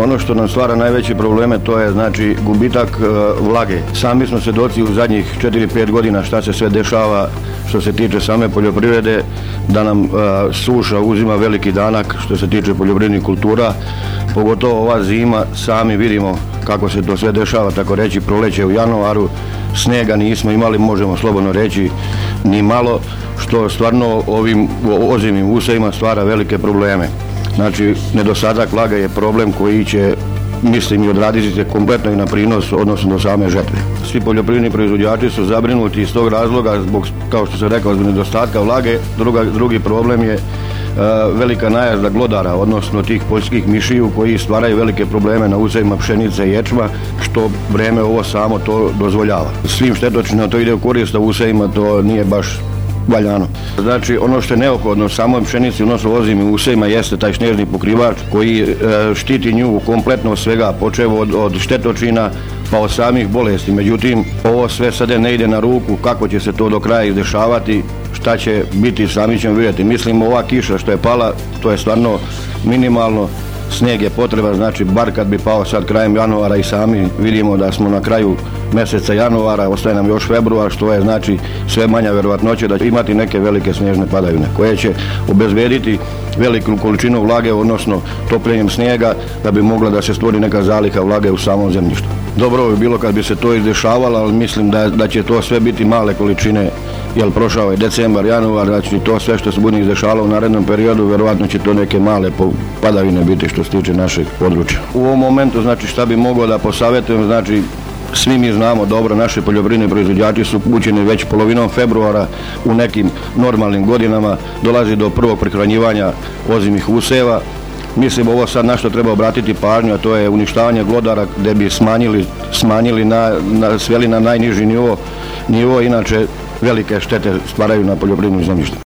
Ono što nam stvara najveće probleme to je znači gubitak vlage. Sami smo svjedoci u zadnjih 4-5 godina šta se sve dešava što se tiče same poljoprivrede, da nam suša uzima veliki danak što se tiče poljoprivrednih kultura, pogotovo ova zima, sami vidimo kako se to sve dešava, tako reći proleće u januaru, snega nismo imali, možemo slobodno reći, ni malo, što stvarno ovim ozimim usjevima stvara velike probleme. Znači, nedostatak vlage je problem koji će, mislim, i odraditi se kompletno i na prinos, odnosno do same žetve. Svi poljoprivredni proizvođači su zabrinuti iz tog razloga, zbog, kao što se rekao, zbog nedostatka vlage. Drugi problem je velika najezda glodara, odnosno tih poljskih mišiju koji stvaraju velike probleme na usjevima pšenice i ječma, što vreme ovo samo to dozvoljava. Svim štetočinama to ide u korist, a usjevima to nije baš valjano. Znači, ono što je neophodno samoj pšenici, odnosno ozimim usjevima, jeste taj snježni pokrivač koji štiti nju kompletno svega, počev od štetočina pa od samih bolesti. Međutim, ovo sve sada ne ide na ruku, kako će se to do kraja izdešavati, šta će biti, sami ćemo vidjeti. Mislim, ova kiša što je pala, to je stvarno minimalno. Snijeg je potreba, znači bar kad bi pao sad krajem januara, i sami vidimo da smo na kraju mjeseca januara, ostaje nam još februar, što je znači sve manja vjerovatnoća da će imati neke velike snježne padavine koje će obezbediti veliku količinu vlage, odnosno topljenjem snijega, da bi mogla da se stvori neka zaliha vlage u samom zemljištu. Dobro bi bilo kad bi se to izdešavalo, ali mislim da će to sve biti male količine, jer prošao je decembar, januar, znači to sve što se bude izdešavalo u narednom periodu, vjerovatno će to neke male padavine biti što se tiče našeg područja. U ovom momentu, znači šta bi mogao da posavjetujem, znači svi mi znamo dobro, naši poljoprivredni proizvođači su upućeni već polovinom februara, u nekim normalnim godinama dolazi do prvog prihranjivanja ozimih usjeva. Mislim, ovo sad na što treba obratiti pažnju, a to je uništavanje glodara, gdje bi smanjili sveli na najniži nivo, inače velike štete stvaraju na poljoprivrednom zemljištu.